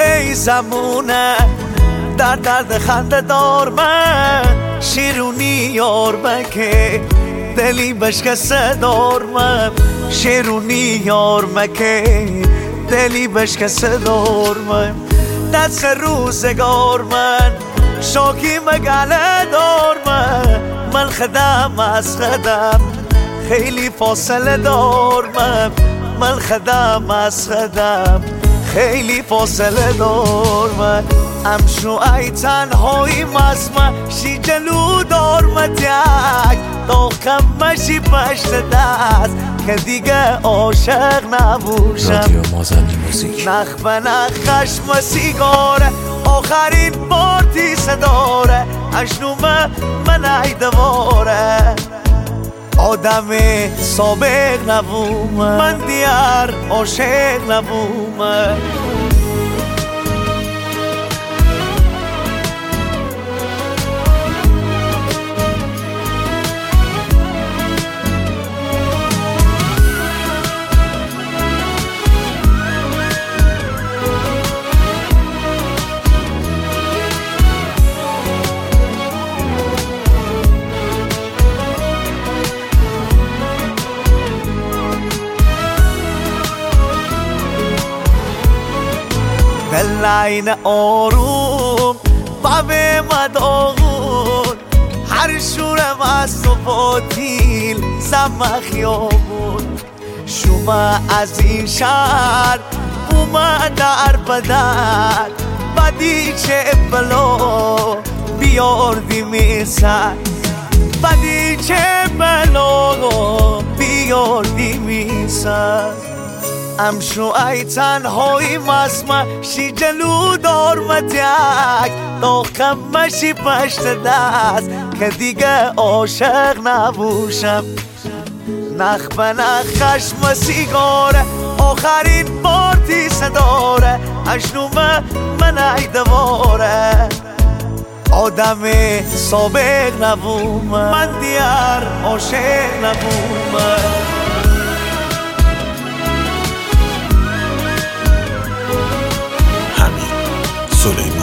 ای زمونه در درد خنده دار من شیرونی یار مکه دلی بشکسته دار من شیرونی یار مکه دلی بشکسته دار من دست روزگار من شوکی مگله دار من خدم از خدم خیلی فاصله دار من خدم از خدم خیلی فاصله دار من امشو ای تنهایی مزمه شی جلو دار مدیک تا کمشی پشت دست که دیگه عاشق نبوشم رادیو مازندی موزیک نخ به نخ خشم سیگاره آخرین پارتی صداره اشنومه من ای دواره آدم سابق نبومه من دیار عاشق نبومه دلعین آروم بابه مداغون هر شورم از تو باطیل زم خیابون شما از این شهر اومد در بدر بدی چه بلا بیاردی میسر بدی چه بلا بیاردی میسر امشو ای تنهایی مزمه شی جلو دار مدیک تا کمشی پشت دست که دیگه عاشق نبوشم نخ به نخ خشم سیگاره آخرین پارتی صداره اشنومه من ای دواره آدم سابق نبومه من دیار عاشق نبومه سلیمان